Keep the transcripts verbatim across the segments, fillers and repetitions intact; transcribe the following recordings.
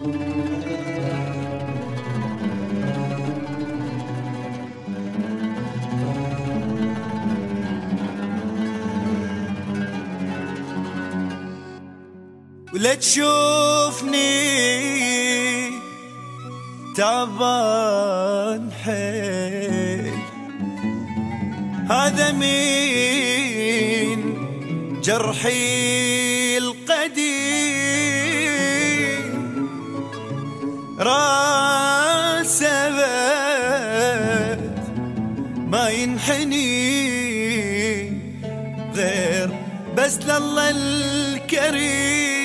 ولا تشوفني تعبان حيل، هذا من جرحي القديم، راسه ما ينحني غير بس لله الكريم.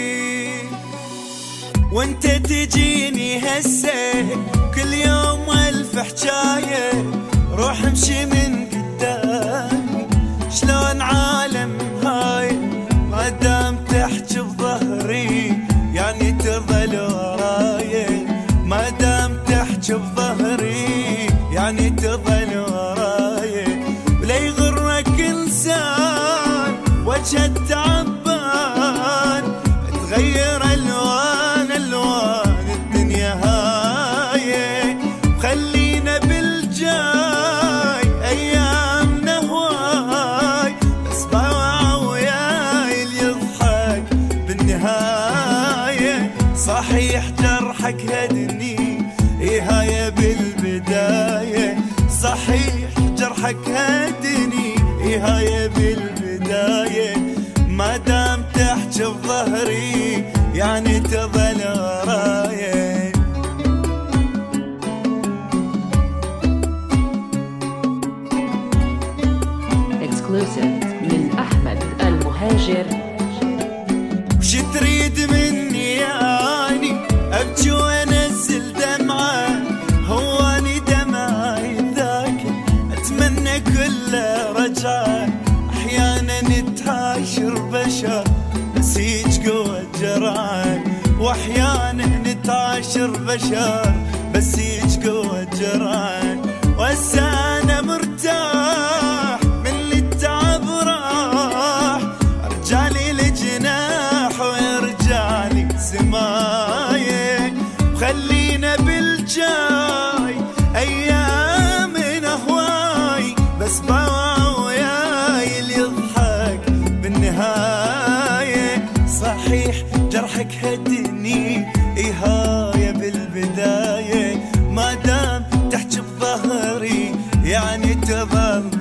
وانت تجيني هسه كل يوم الف حجايه، روح امشي من قدامي شلون عالم هاي، ما دام تحكي بظهري يعني تظل وراي، ما دام تحكي بظهري يعني تظل وراي. ولا يغرك انسان وجه التعبان، تغير الوان الوان الدنيا هاي، خلينا بالجاي ايامنا هواي، بس باوع وياي اللي يضحك بالنهايه. صحيح جرحك هدني ايه هاي بالبدايه، صحيح جرحك هدني ايه هاي بالبدايه، ما دام تحكي بظهري يعني تظل وراي. Exclusive من أحمد المهاجر. وش تريد مني يعني أبكي وأنزل دمعة، هواني دمعي ذاك أتمنى كله رجعة، أحيانا نتعاشر بشر بس هيج قوة جرعة، وأحيانا نتعاشر بشر بس هيج قوة جرعة. وهسه أنا مرتاح من اللي التعب راح، رجالي لجناح ويرجعلي سماية، خلينا بالجاي أيامنا هواي، بس باوع وياي اللي يضحك بالنهاية. صحيح جرحك هدني ايه هاي بالبداية، ما دام تحكي بظهري يعني تظل